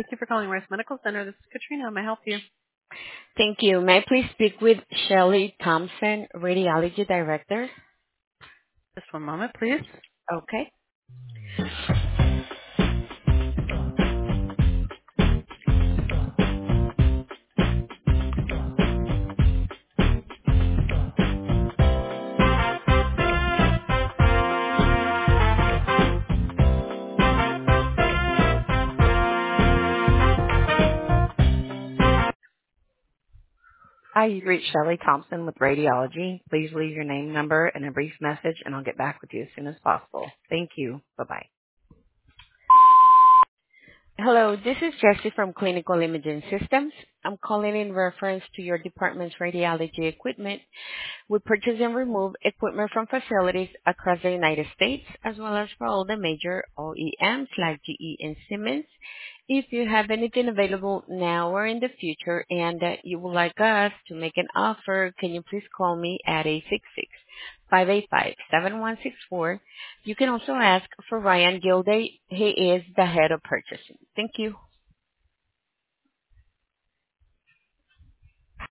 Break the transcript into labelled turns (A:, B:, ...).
A: Thank you for calling Rice Medical Center. This is Katrina. May I help you?
B: Thank you. May I please speak with Shelley Thompson, Radiology Director?
A: Just one moment, please.
B: Okay.
A: Hi, you've reached Shelley Thompson with Radiology. Please leave your name, number, and a brief message, and I'll get back with you as soon as possible. Thank you. Bye-bye.
B: Hello, this is Jessie from Clinical Imaging Systems. I'm calling in reference to your department's radiology equipment. We purchase and remove equipment from facilities across the United States, as well as for all the major OEMs like GE and Siemens. If you have anything available now or in the future and you would like us to make an offer, can you please call me at 866-585-7164. You can also ask for Ryan Gilday. He is the head of purchasing. Thank you.